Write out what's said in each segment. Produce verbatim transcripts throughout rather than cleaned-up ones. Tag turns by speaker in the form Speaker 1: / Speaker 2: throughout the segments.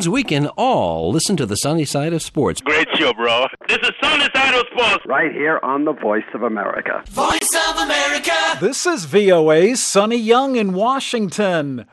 Speaker 1: means we can all listen to the sunny side of sports.
Speaker 2: Great show, bro. This is Sunny Side of Sports.
Speaker 3: Right here on the Voice of America.
Speaker 4: Voice of America.
Speaker 5: This is V O A's Sonny Young in Washington.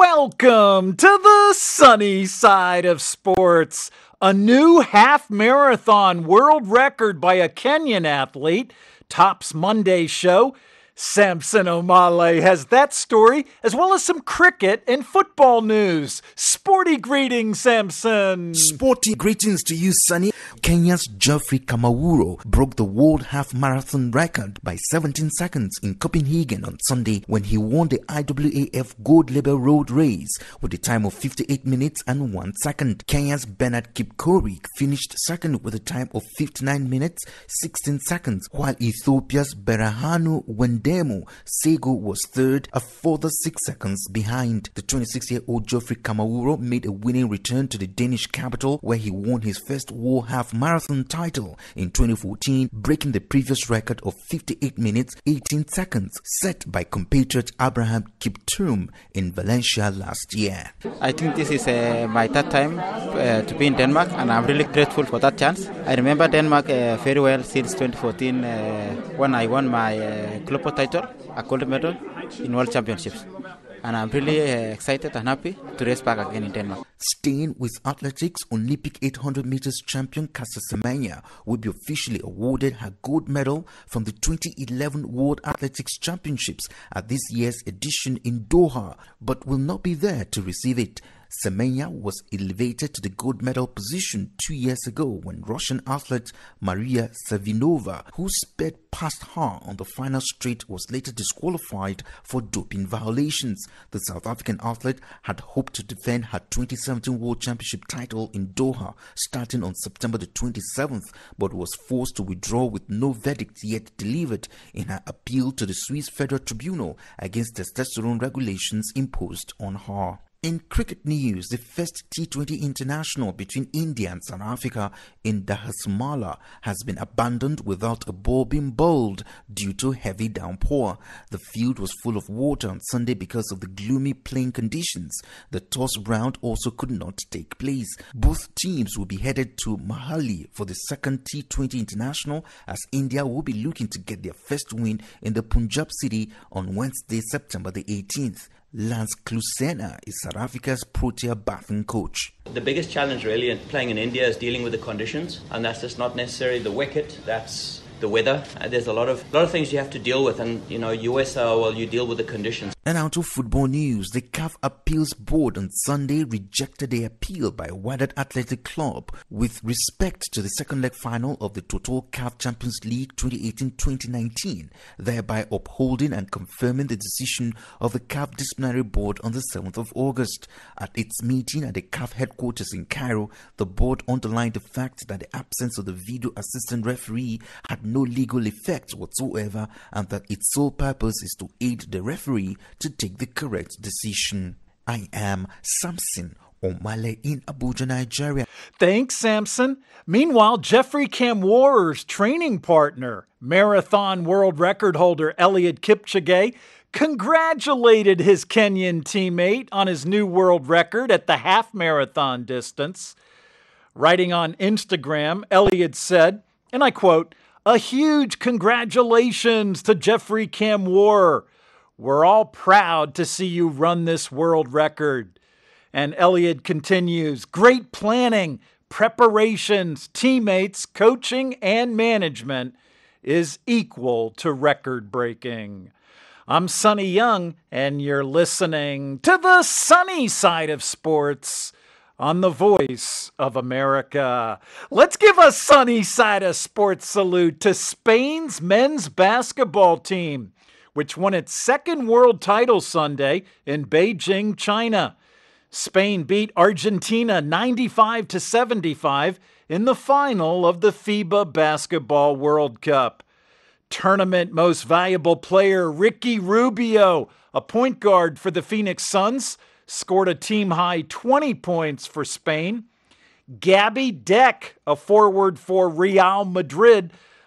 Speaker 5: Welcome to the sunny side of sports. A new half marathon world record by a Kenyan athlete tops Monday's show. Samson Omale has that story, as well as some cricket and football news. Sporty greetings, Samson.
Speaker 6: Sporty greetings to you, Sonny. Kenya's Geoffrey Kamawuro broke the world half marathon record by seventeen seconds in Copenhagen on Sunday when he won the I W A F Gold Label Road Race with a time of fifty-eight minutes and one second. Kenya's Bernard Kipkorir finished second with a time of fifty-nine minutes, sixteen seconds, while Ethiopia's Berhanu Wendemu Sego was third, a further six seconds behind. The twenty-six-year-old Geoffrey Kamawuro made a winning return to the Danish capital, where he won his first world half marathon title in twenty fourteen, breaking the previous record of fifty-eight minutes, eighteen seconds set by compatriot Abraham Kiptum in Valencia last year.
Speaker 7: I think this is uh, my third time uh, to be in Denmark, and I'm really grateful for that chance. I remember Denmark uh, very well since twenty fourteen uh, when I won my uh, global title, a gold medal in World Championships. And I'm really uh, excited and happy to race back again in Denmark.
Speaker 6: Staying with athletics, Olympic eight hundred meters champion Caster Semenya will be officially awarded her gold medal from the twenty eleven World Athletics Championships at this year's edition in Doha, but will not be there to receive it. Semenya was elevated to the gold medal position two years ago when Russian athlete Maria Savinova, who sped past her on the final straight, was later disqualified for doping violations. The South African athlete had hoped to defend her twenty seventeen World Championship title in Doha starting on September the twenty-seventh, but was forced to withdraw with no verdict yet delivered in her appeal to the Swiss Federal Tribunal against testosterone regulations imposed on her. In cricket news, the first T twenty international between India and South Africa in Dharamsala has been abandoned without a ball being bowled due to heavy downpour. The field was full of water on Sunday because of the gloomy playing conditions. The toss round also could not take place. Both teams will be headed to Mohali for the second T twenty international, as India will be looking to get their first win in the Punjab city on Wednesday, September the eighteenth. Lance Klusener is South Africa's Protea batting coach.
Speaker 8: The biggest challenge really in playing in India is dealing with the conditions, and that's just not necessarily the wicket, that's the weather. Uh, there's a lot of lot of things you have to deal with, and you know, U S L, well, you deal with the conditions.
Speaker 6: And out of football news, the C A F Appeals Board on Sunday rejected the appeal by Wydad Athletic Club with respect to the second leg final of the Total C A F Champions League twenty eighteen twenty nineteen, thereby upholding and confirming the decision of the C A F Disciplinary Board on the seventh of August. At its meeting at the C A F headquarters in Cairo, the board underlined the fact that the absence of the video assistant referee had no legal effect whatsoever, and that its sole purpose is to aid the referee to take the correct decision. I am Samson Omale in Abuja, Nigeria.
Speaker 5: Thanks, Samson. Meanwhile, Geoffrey Kamworor's training partner, marathon world record holder Eliud Kipchoge, congratulated his Kenyan teammate on his new world record at the half marathon distance. Writing on Instagram, Eliud said, and I quote, "A huge congratulations to Geoffrey Kamworor. We're all proud to see you run this world record." And Eliud continues, "Great planning, preparations, teammates, coaching, and management is equal to record breaking." I'm Sonny Young, and you're listening to the sunny side of sports on the Voice of America. Let's give a sunny side of sports salute to Spain's men's basketball team, which won its second world title Sunday in Beijing, China. Spain beat Argentina ninety-five to seventy-five in the final of the FIBA Basketball World Cup. Tournament most valuable player Ricky Rubio, a point guard for the Phoenix Suns, scored a team-high twenty points for Spain. Gabby Deck, a forward for Real Madrid,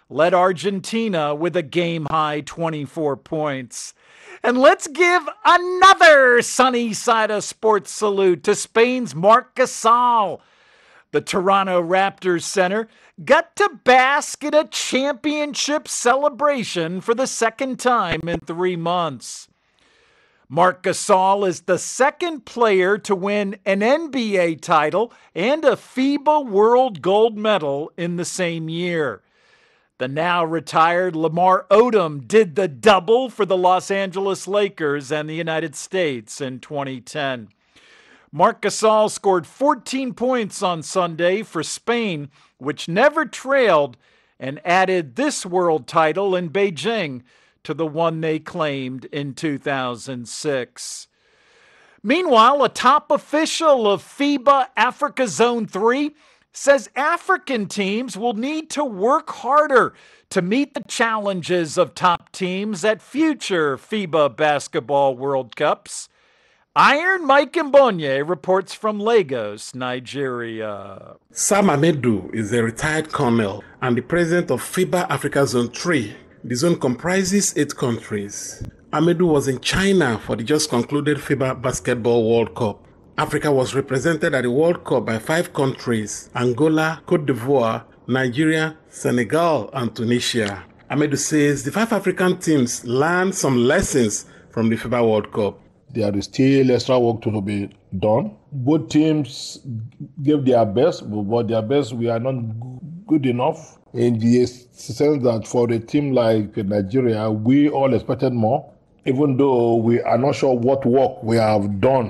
Speaker 5: led Argentina with a game-high twenty-four points. And let's give another sunny side of sports salute to Spain's Marc Gasol. The Toronto Raptors center got to bask in a championship celebration for the second time in three months. Marc Gasol is the second player to win an N B A title and a FIBA World Gold Medal in the same year. The now retired Lamar Odom did the double for the Los Angeles Lakers and the United States in twenty ten. Marc Gasol scored fourteen points on Sunday for Spain, which never trailed, and added this world title in Beijing to the one they claimed in two thousand six. Meanwhile, a top official of FIBA Africa Zone three says African teams will need to work harder to meet the challenges of top teams at future FIBA Basketball World Cups. Iron Mike Mbonye reports from Lagos, Nigeria.
Speaker 4: Sam Amedu is a retired colonel and the president of FIBA Africa Zone three. The zone comprises eight countries. Amedu was in China for the just concluded FIBA Basketball World Cup. Africa was represented at the World Cup by five countries: Angola, Cote d'Ivoire, Nigeria, Senegal, and Tunisia. Amedu says the five African teams learned some lessons from the FIBA World Cup.
Speaker 9: There is still extra work to be done. Both teams gave their best, but their best we are not good enough. In the sense that for a team like Nigeria, we all expected more, even though we are not sure what work we have done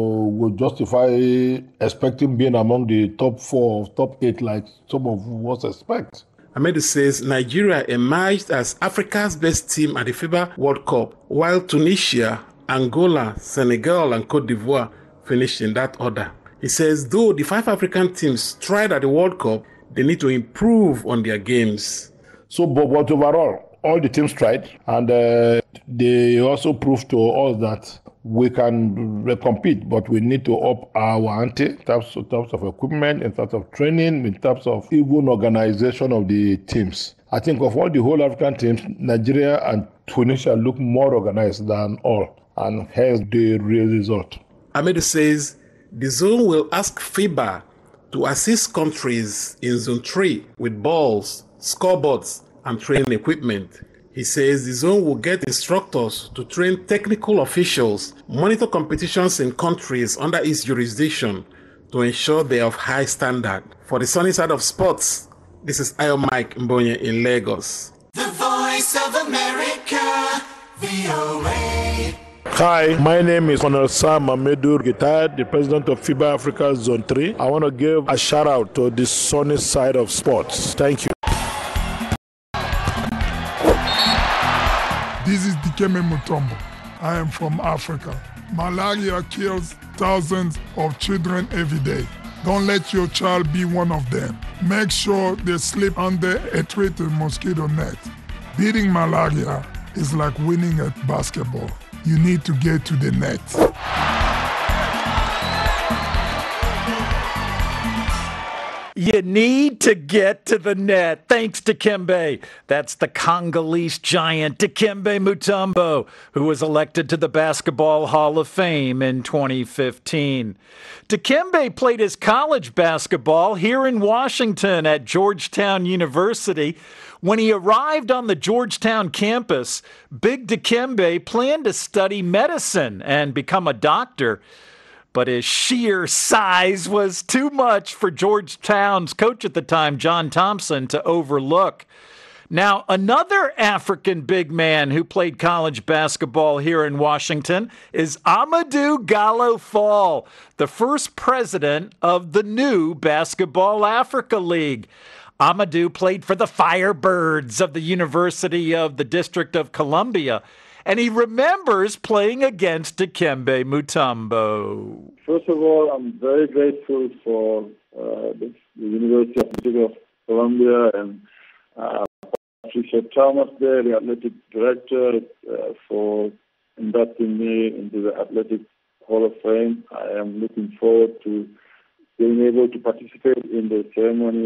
Speaker 9: to justify expecting being among the top four, top eight, like some of us expect.
Speaker 4: Amedu says Nigeria emerged as Africa's best team at the FIBA World Cup, while Tunisia, Angola, Senegal, and Cote d'Ivoire finished in that order. He says though the five African teams tried at the World Cup, they need to improve on their games.
Speaker 9: So, but, but overall, all the teams tried, and uh, they also proved to us that we can compete, but we need to up our ante in terms, in terms of equipment, in terms of training, in terms of even organization of the teams. I think of all the whole African teams, Nigeria and Tunisia look more organized than all, and here's the real result.
Speaker 4: Amedu says the zone will ask FIBA to assist countries in Zone three with balls, scoreboards, and training equipment. He says the zone will get instructors to train technical officials, monitor competitions in countries under its jurisdiction to ensure they are of high standard. For the sunny side of sports, this is Iron Mike Mbonye in Lagos.
Speaker 10: The Voice of America, V O A.
Speaker 9: Hi, my name is Colonel Sam Amedu, retired, the president of FIBA Africa Zone three. I want to give a shout out to the sunny side of sports. Thank you.
Speaker 11: This is Dikembe Mutombo. I am from Africa. Malaria kills thousands of children every day. Don't let your child be one of them. Make sure they sleep under a treated mosquito net. Beating malaria is like winning at basketball. You need to get to the net.
Speaker 5: You need to get to the net. Thanks to Dikembe. That's the Congolese giant Dikembe Mutombo, who was elected to the Basketball Hall of Fame in twenty fifteen. Dikembe played his college basketball here in Washington at Georgetown University. When he arrived on the Georgetown campus, Big Dikembe planned to study medicine and become a doctor. But his sheer size was too much for Georgetown's coach at the time, John Thompson, to overlook. Now, another African big man who played college basketball here in Washington is Amadou Gallo Fall, the first president of the new Basketball Africa League. Amadou played for the Firebirds of the University of the District of Columbia, and he remembers playing against Dikembe Mutombo.
Speaker 12: First of all, I'm very grateful for uh, the, the University of the District of Columbia and uh, Patricia Thomas there, the athletic director, uh, for inducting me into the Athletic Hall of Fame. I am looking forward to being able to participate in the ceremony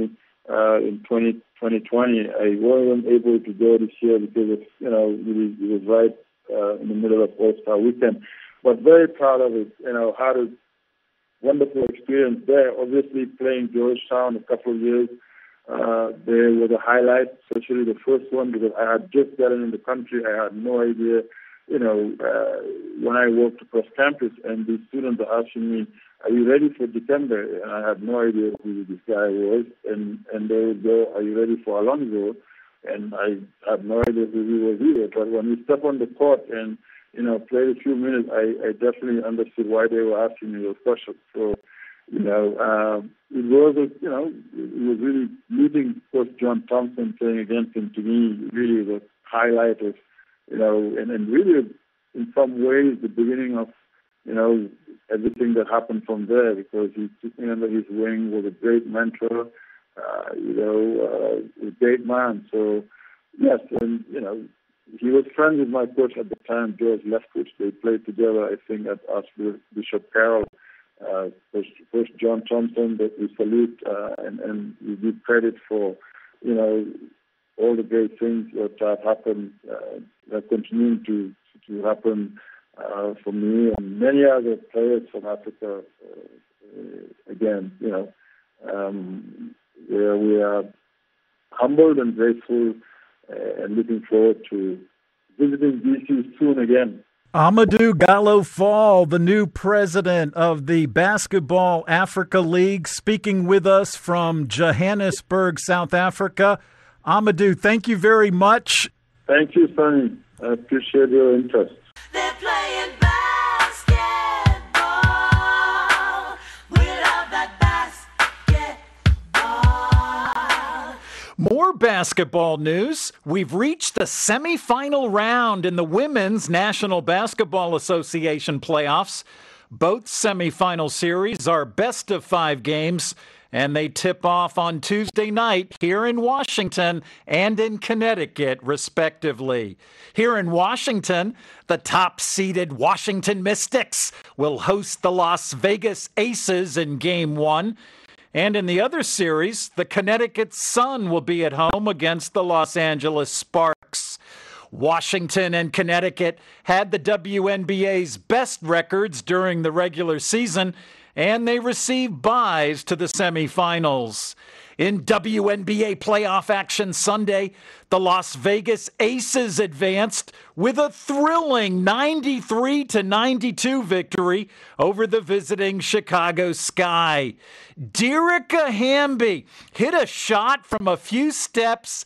Speaker 12: uh, in twenty twenty. I wasn't able to go this year because of, you know, it was, it was right uh, in the middle of All-Star weekend. But very proud of it. You know, had a wonderful experience there. Obviously, playing Georgetown a couple of years, uh, there was a highlight, especially the first one, because I had just gotten in the country. I had no idea, you know, uh, when I walked across campus, and the students are asking me, "Are you ready for December?" And I had no idea who this guy was. And, and they would go, "Are you ready for Alonzo?" And I had no idea who he was either. But when we stepped on the court and, you know, played a few minutes, I, I definitely understood why they were asking me those questions. So, you know, um, it was, a, you know, it was really meeting Coach John Thompson playing against him, to me, really the highlight of, you know, and, and really in some ways the beginning of, you know, everything that happened from there, because he took me under his wing, was a great mentor, uh, you know, uh, a great man. So, yes, and, you know, he was friends with my coach at the time, George Leftwich. They played together, I think, at Archbishop Carroll. Uh, Coach, Coach John Thompson, that we salute, uh, and, and we give credit for, you know, all the great things that have happened, uh, that continue to, to happen uh, for me and many other players from Africa. Uh, again, you know, um, where we are humbled and grateful uh, and looking forward to visiting D C soon again.
Speaker 5: Amadou Gallo Fall, the new president of the Basketball Africa League, speaking with us from Johannesburg, South Africa. Amadou, thank you very much.
Speaker 12: Thank you, Sonny. I appreciate your interest.
Speaker 10: They're playing basketball. We love that basketball.
Speaker 5: More basketball news. We've reached the semifinal round in the Women's National Basketball Association playoffs. Both semifinal series are best of five games, and they tip off on Tuesday night here in Washington and in Connecticut, respectively. Here in Washington, the top-seeded Washington Mystics will host the Las Vegas Aces in Game one. And in the other series, the Connecticut Sun will be at home against the Los Angeles Sparks. Washington and Connecticut had the W N B A's best records during the regular season, and they received byes to the semifinals. In W N B A playoff action Sunday, the Las Vegas Aces advanced with a thrilling ninety-three to ninety-two victory over the visiting Chicago Sky. Dearica Hamby hit a shot from a few steps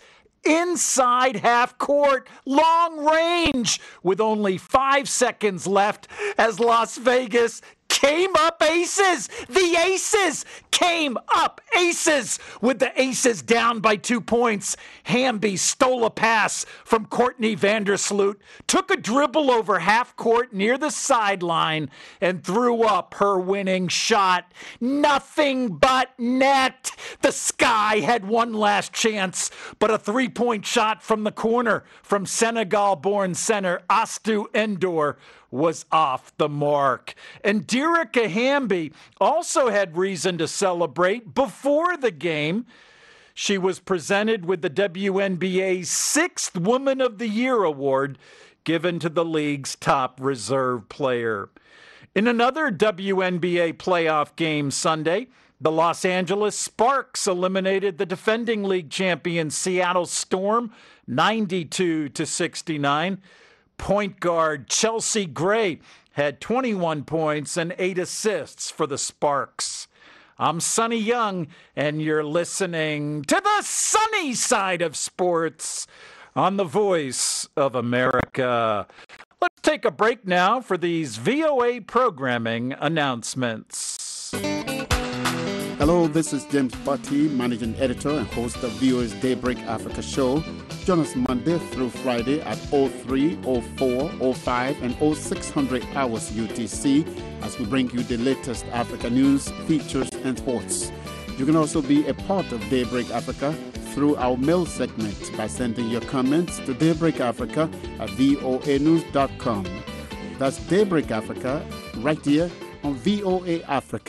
Speaker 5: inside half court, long range, with only five seconds left as Las Vegas came up aces. The Aces came up aces. With the Aces down by two points, Hamby stole a pass from Courtney Vandersloot, took a dribble over half court near the sideline, and threw up her winning shot. Nothing but net. The Sky had one last chance, but a three-point shot from the corner from Senegal-born center Astou Endor was off the mark. And Dearica Hamby also had reason to celebrate before the game. She was presented with the W N B A's sixth Woman of the Year award, given to the league's top reserve player. In another W N B A playoff game Sunday, the Los Angeles Sparks eliminated the defending league champion Seattle Storm ninety-two to sixty-nine. Point guard Chelsea Gray had twenty-one points and eight assists for the Sparks. I'm Sonny Young, and you're listening to the sunny side of sports on the Voice of America. Let's take a break now for these V O A programming announcements.
Speaker 13: Hello, this is James Butty, Managing Editor and host of V O A's Daybreak Africa show. Join us Monday through Friday at oh three, oh four, oh five, and oh six hundred hours U T C as we bring you the latest Africa news, features, and sports. You can also be a part of Daybreak Africa through our mail segment by sending your comments to daybreakafrica at voa news dot com. That's Daybreak Africa right here on V O A Africa.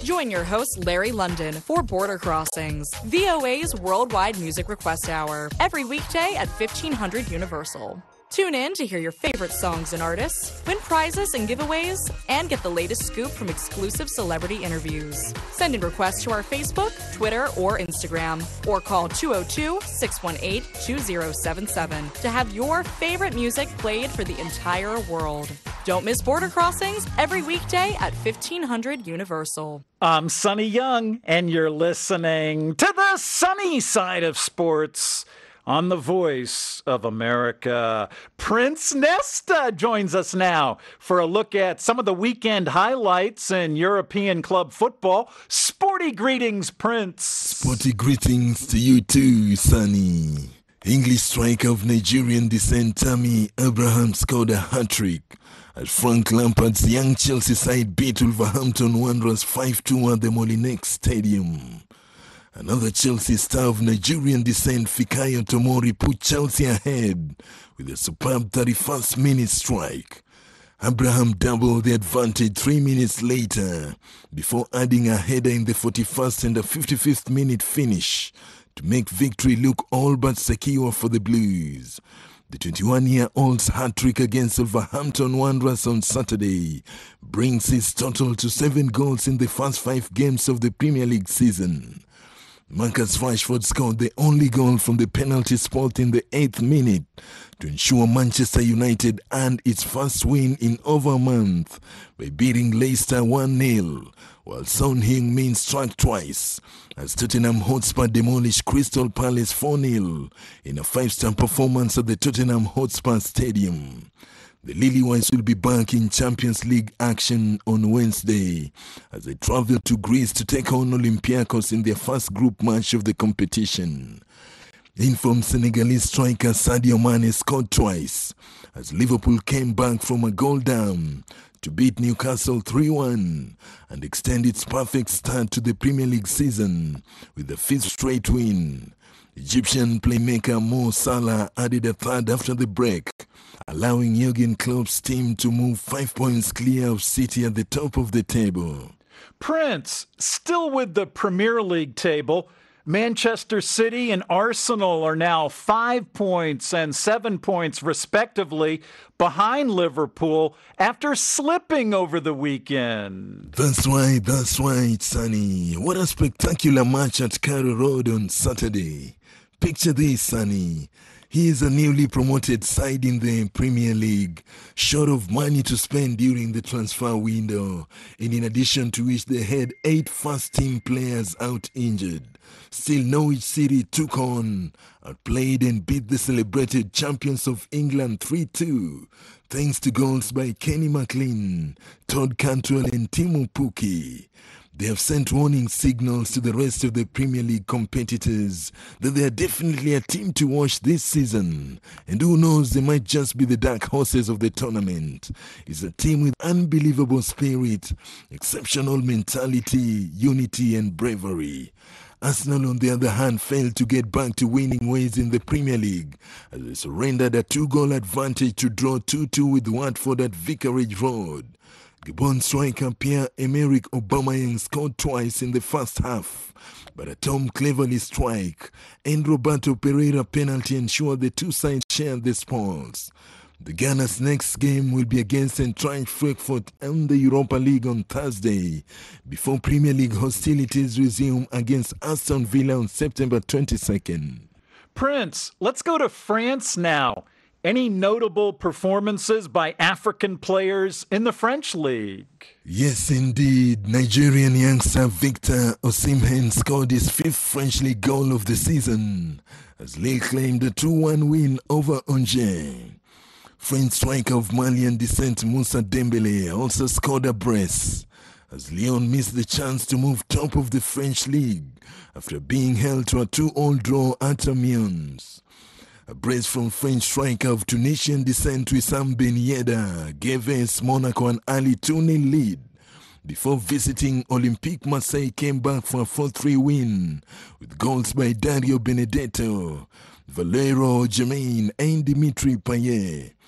Speaker 14: Join your host, Larry London, for Border Crossings, V O A's Worldwide Music Request Hour, every weekday at fifteen hundred Universal. Tune in to hear your favorite songs and artists, win prizes and giveaways, and get the latest scoop from exclusive celebrity interviews. Send in requests to our Facebook, Twitter, or Instagram, or call two oh two, six one eight, two oh seven seven to have your favorite music played for the entire world. Don't miss Border Crossings every weekday at fifteen hundred Universal.
Speaker 5: I'm Sonny Young, and you're listening to the sunny side of sports on the Voice of America. Prince Nesta joins us now for a look at some of the weekend highlights in European club football. Sporty greetings, Prince.
Speaker 15: Sporty greetings to you too, Sonny. English striker of Nigerian descent Tammy Abraham scored a hat-trick as Frank Lampard's young Chelsea side beat Wolverhampton Wanderers five two at the Molineux Stadium. Another Chelsea star of Nigerian descent, Fikayo Tomori, put Chelsea ahead with a superb thirty-first minute strike. Abraham doubled the advantage three minutes later before adding a header in the forty-first and the fifty-fifth minute finish to make victory look all but secure for the Blues. The twenty-one-year-old's hat-trick against Wolverhampton Wanderers on Saturday brings his total to seven goals in the first five games of the Premier League season. Marcus Rashford scored the only goal from the penalty spot in the eighth minute to ensure Manchester United earned its first win in over a month by beating Leicester one nil, while Son Heung-min struck twice as Tottenham Hotspur demolished Crystal Palace four nil in a five-star performance at the Tottenham Hotspur Stadium. The Lily-Whites will be back in Champions League action on Wednesday as they travel to Greece to take on Olympiacos in their first group match of the competition. Informed Senegalese striker Sadio Mane scored twice as Liverpool came back from a goal down to beat Newcastle three one and extend its perfect start to the Premier League season with the fifth straight win. Egyptian playmaker Mo Salah added a third after the break, allowing Jurgen Klopp's team to move five points clear of City at the top of the table.
Speaker 5: Prince, still with the Premier League table, Manchester City and Arsenal are now five points and seven points respectively behind Liverpool after slipping over the weekend.
Speaker 15: That's right, that's right, Sonny. What a spectacular match at Carrow Road on Saturday. Picture this, Sonny. He is a newly promoted side in the Premier League, short of money to spend during the transfer window, and in addition to which they had eight first-team players out injured. Still, Norwich City took on, outplayed and beat the celebrated champions of England three two, thanks to goals by Kenny McLean, Todd Cantwell and Timo Pukki. They have sent warning signals to the rest of the Premier League competitors that they are definitely a team to watch this season. And who knows, they might just be the dark horses of the tournament. It's a team with unbelievable spirit, exceptional mentality, unity and bravery. Arsenal, on the other hand, failed to get back to winning ways in the Premier League as they surrendered a two-goal advantage to draw two two with Watford at Vicarage Road. Gabon striker Pierre-Emerick Aubameyang scored twice in the first half, but a Tom Cleverley strike and Roberto Pereira penalty ensured the two sides shared the spoils. The Gunners' next game will be against Eintracht Frankfurt and the Europa League on Thursday, before Premier League hostilities resume against Aston Villa on September twenty-second.
Speaker 5: Prince, let's go to France now. Any notable performances by African players in the French league?
Speaker 15: Yes, indeed. Nigerian youngster Victor Osimhen scored his fifth French league goal of the season as Lille claimed a two one win over Angers. French striker of Malian descent Moussa Dembele also scored a brace as Lyon missed the chance to move top of the French league after being held to a two all draw at Amiens. A brace from French striker of Tunisian descent Wissam Ben Yedder gave A S Monaco an early two nil lead before visiting Olympique Marseille came back for a four three win with goals by Dario Benedetto, Valero Germain and Dimitri Payet.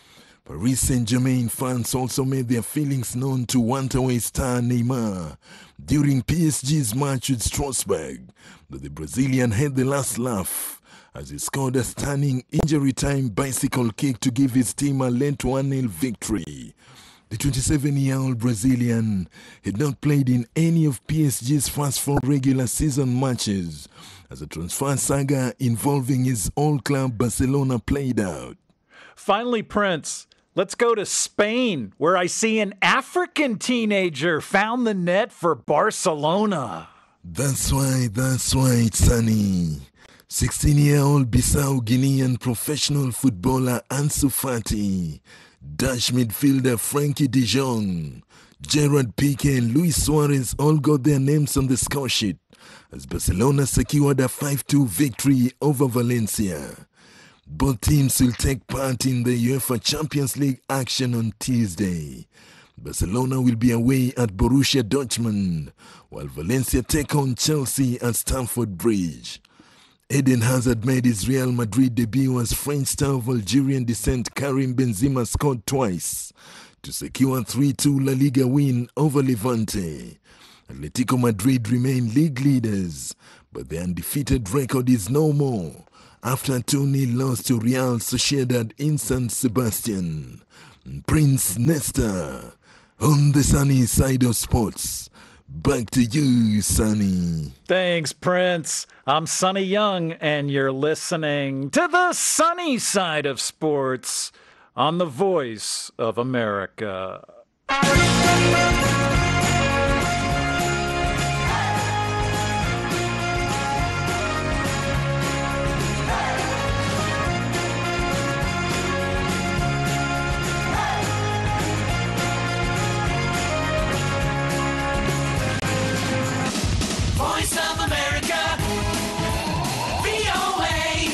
Speaker 15: Paris Saint-Germain fans also made their feelings known to Wantaway star Neymar during P S G's match with Strasbourg, but the Brazilian had the last laugh as he scored a stunning injury-time bicycle kick to give his team a late one nil victory. The twenty-seven-year-old Brazilian had not played in any of P S G's first four regular season matches as a transfer saga involving his old club Barcelona played out.
Speaker 5: Finally, Prince, let's go to Spain, where I see an African teenager found the net for Barcelona.
Speaker 15: That's right, that's right, Sonny. sixteen-year-old Bissau-Guinean professional footballer Ansu Fati, Dutch midfielder Frankie de Jong, Gerard Piqué and Luis Suarez all got their names on the score sheet as Barcelona secured a five two victory over Valencia. Both teams will take part in the UEFA Champions League action on Tuesday. Barcelona will be away at Borussia Dortmund, while Valencia take on Chelsea at Stamford Bridge. Eden Hazard made his Real Madrid debut as French star of Algerian descent Karim Benzema scored twice to secure a three two La Liga win over Levante. Atletico Madrid remain league leaders, but their undefeated record is no more after a two nil loss to Real Sociedad in San Sebastian. Prince Nesta on the sunny side of sports. Back to you, Sonny.
Speaker 5: Thanks, Prince. I'm Sonny Young, and you're listening to the sunny side of sports on the Voice of America.
Speaker 10: Voice of America, V O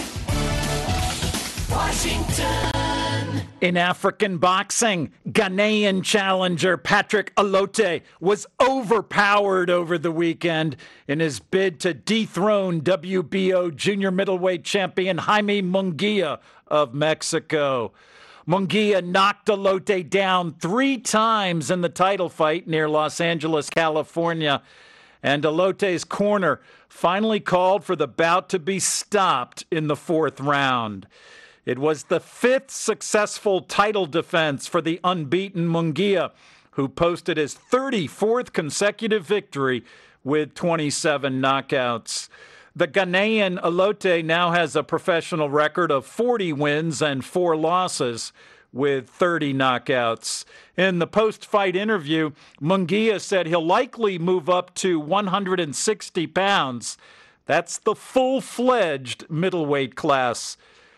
Speaker 10: A, Washington.
Speaker 5: In African boxing, Ghanaian challenger Patrick Alote was overpowered over the weekend in his bid to dethrone W B O junior middleweight champion Jaime Munguia of Mexico. Munguia knocked Alote down three times in the title fight near Los Angeles, California, and Alote's corner finally called for the bout to be stopped in the fourth round. It was the fifth successful title defense for the unbeaten Munguia, who posted his thirty-fourth consecutive victory with twenty-seven knockouts. The Ghanaian Alote now has a professional record of forty wins and four losses with thirty knockouts. In the post-fight interview, Munguia said he'll likely move up to one hundred sixty pounds. That's the full-fledged middleweight class.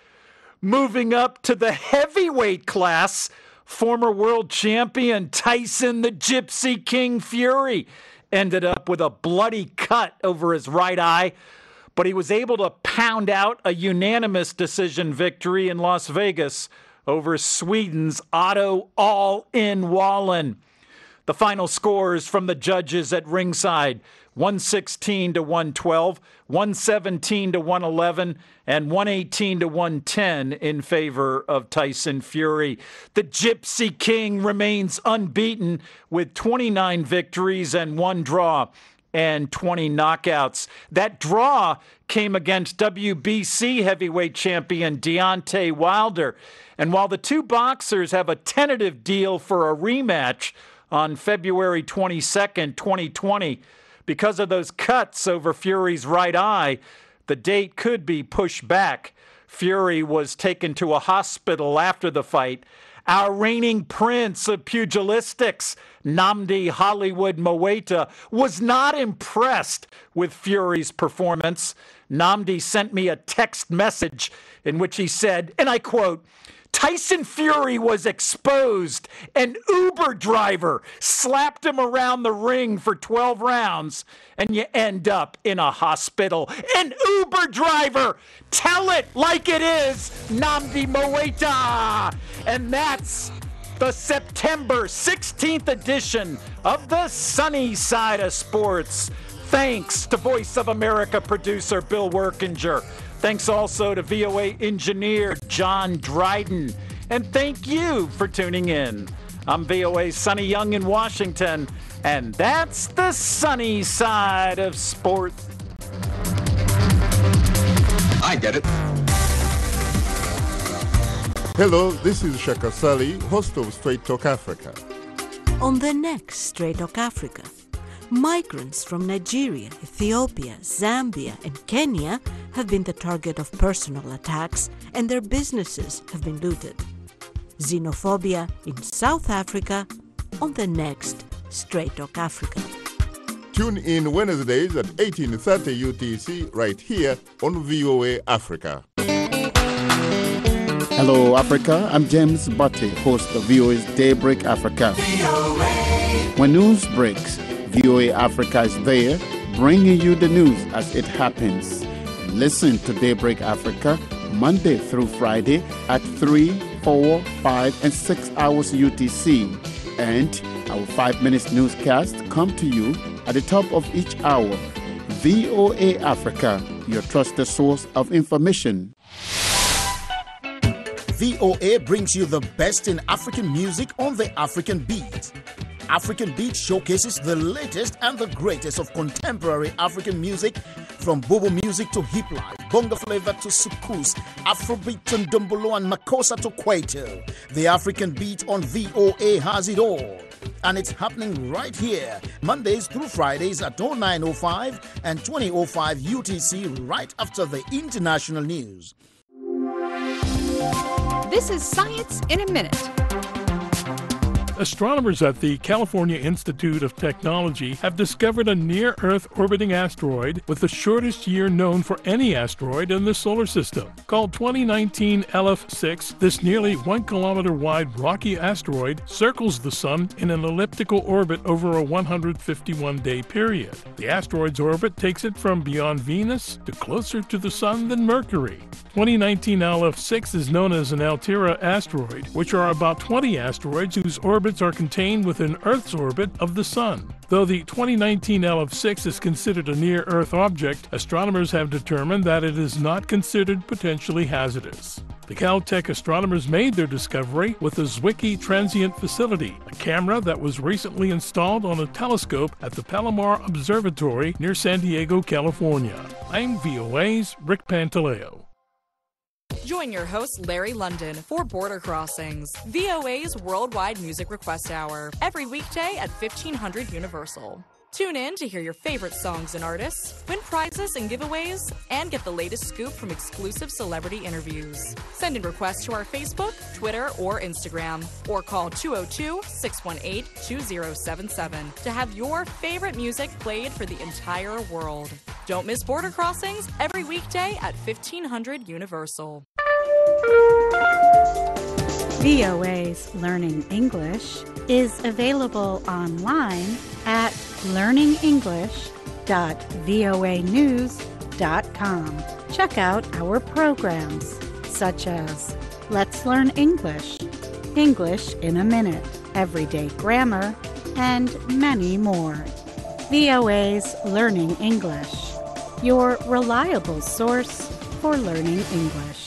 Speaker 5: Moving up to the heavyweight class, former world champion Tyson the Gypsy King Fury ended up with a bloody cut over his right eye, but he was able to pound out a unanimous decision victory in Las Vegas over Sweden's Otto All-In Wallen. The final scores from the judges at ringside: one sixteen to one twelve, one seventeen to one eleven, and one eighteen to one ten in favor of Tyson Fury. The Gypsy King remains unbeaten with twenty-nine victories and one draw and twenty knockouts. That draw came against W B C heavyweight champion Deontay Wilder. And while the two boxers have a tentative deal for a rematch on February twenty-second, twenty twenty, because of those cuts over Fury's right eye, the date could be pushed back. Fury was taken to a hospital after the fight. Our reigning prince of pugilistics, Nnamdi Hollywood Mowaita, was not impressed with Fury's performance. Nnamdi sent me a text message in which he said, and I quote, "Tyson Fury was exposed. An Uber driver slapped him around the ring for twelve rounds, and you end up in a hospital. An Uber driver! Tell it like it is, Nnamdi Mowaita!" And that's the September sixteenth edition of the Sunny Side of Sports. Thanks to Voice of America producer Bill Workinger. Thanks also to V O A engineer John Dryden. and thank you for tuning in. I'm V O A's Sonny Young in Washington, and that's the sunny side of sport.
Speaker 16: I get it.
Speaker 17: Hello, this is Shaka Sali, host of Straight Talk Africa.
Speaker 18: On the next Straight Talk Africa, migrants from Nigeria, Ethiopia, Zambia, and Kenya have been the target of personal attacks, and their businesses have been looted. Xenophobia in South Africa on the next Straight Talk Africa.
Speaker 17: Tune in Wednesdays at eighteen thirty U T C right here on V O A Africa.
Speaker 13: Hello, Africa. I'm James Butte, host of V O A's Daybreak Africa. When news breaks, V O A Africa is there, bringing you the news as it happens. Listen to Daybreak Africa Monday through Friday at three, four, five, and six hours U T C. And our five minutes newscast come to you at the top of each hour. V O A Africa, your trusted source of information.
Speaker 19: V O A brings you the best in African music on the African Beat. African Beat showcases the latest and the greatest of contemporary African music, from bobo music to hip life, bongo flavor to soukous, Afrobeat to ndombolo and makossa to kwaito. The African Beat on V O A has it all. And it's happening right here, Mondays through Fridays at oh nine oh five and twenty oh five U T C, right after the international news.
Speaker 20: This is Science in a Minute.
Speaker 21: Astronomers at the California Institute of Technology have discovered a near-Earth orbiting asteroid with the shortest year known for any asteroid in the solar system. Called twenty nineteen L F six, this nearly one kilometer wide rocky asteroid circles the Sun in an elliptical orbit over a one hundred fifty-one day period. The asteroid's orbit takes it from beyond Venus to closer to the Sun than Mercury. twenty nineteen L F six is known as an Altera asteroid, which are about twenty asteroids whose orbits are contained within Earth's orbit of the Sun. Though the twenty nineteen L F six is considered a near-Earth object, astronomers have determined that it is not considered potentially hazardous. The Caltech astronomers made their discovery with the Zwicky Transient Facility, a camera that was recently installed on a telescope at the Palomar Observatory near San Diego, California. I'm V O A's Rick Pantaleo.
Speaker 14: Join your host, Larry London, for Border Crossings, V O A's worldwide music request hour, every weekday at fifteen hundred Universal. Tune in to hear your favorite songs and artists, win prizes and giveaways, and get the latest scoop from exclusive celebrity interviews. Send in requests to our Facebook, Twitter, or Instagram, or call two oh two, six one eight, two oh seven seven to have your favorite music played for the entire world. Don't miss Border Crossings every weekday at fifteen hundred Universal.
Speaker 22: V O A's Learning English is available online at learning english dot voa news dot com. Check out our programs such as Let's Learn English, English in a Minute, Everyday Grammar, and many more. V O A's Learning English, your reliable source for learning English.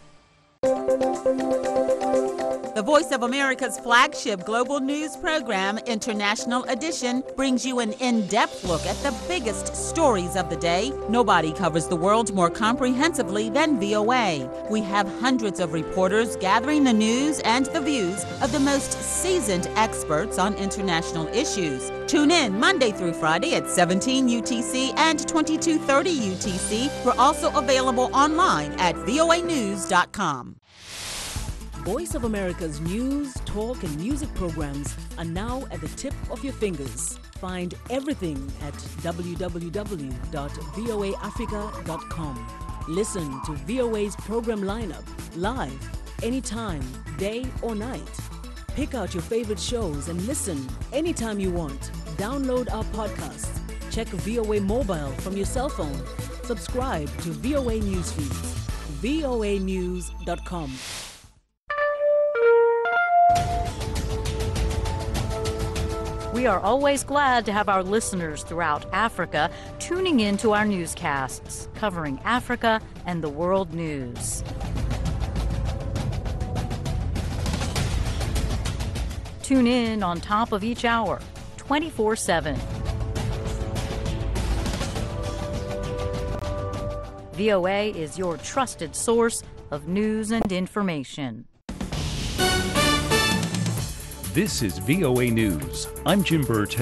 Speaker 23: The Voice of America's flagship global news program, International Edition, brings you an in-depth look at the biggest stories of the day. Nobody covers the world more comprehensively than V O A. We have hundreds of reporters gathering the news and the views of the most seasoned experts on international issues. Tune in Monday through Friday at seventeen U T C and twenty-two thirty U T C. We're also available online at V O A news dot com.
Speaker 24: Voice of America's news, talk, and music programs are now at the tip of your fingers. Find everything at w w w dot v o a africa dot com. Listen to V O A's program lineup live, anytime, day or night. Pick out your favorite shows and listen anytime you want. Download our podcasts. Check V O A Mobile from your cell phone. Subscribe to V O A News Feeds. v o a news dot com.
Speaker 25: We are always glad to have our listeners throughout Africa tuning in to our newscasts, covering Africa and the world news. Tune in on top of each hour, twenty-four seven. V O A is your trusted source of news and information.
Speaker 1: This is V O A News. I'm Jim Burtell.